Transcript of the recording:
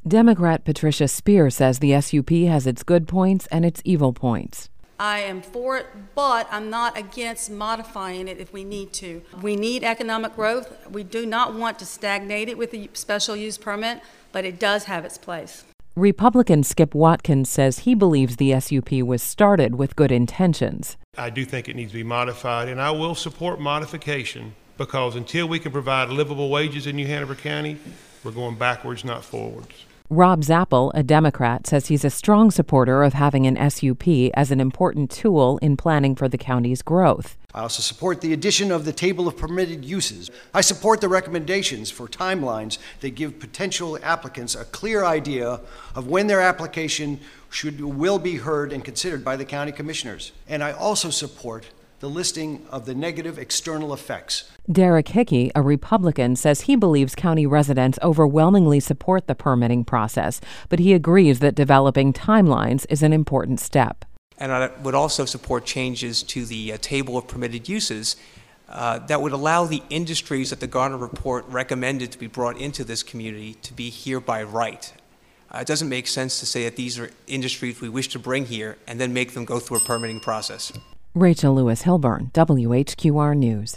Democrat Patricia Spear says the SUP has its good points and its evil points. I am for it, but I'm not against modifying it if we need to. We need economic growth. We do not want to stagnate it with a special use permit, but it does have its place. Republican Skip Watkins says he believes the SUP was started with good intentions. I do think it needs to be modified, and I will support modification because until we can provide livable wages in New Hanover County, we're going backwards, not forwards. Rob Zappel, a Democrat, says he's a strong supporter of having an SUP as an important tool in planning for the county's growth. I also support the addition of the table of permitted uses. I support the recommendations for timelines that give potential applicants a clear idea of when their application will be heard and considered by the county commissioners. And I also support the listing of the negative external effects. Derek Hickey, a Republican, says he believes county residents overwhelmingly support the permitting process, but he agrees that developing timelines is an important step. And I would also support changes to the table of permitted uses that would allow the industries that the Gardner Report recommended to be brought into this community to be here by right. It doesn't make sense to say that these are industries we wish to bring here and then make them go through a permitting process. Rachel Lewis Hilburn, WHQR News.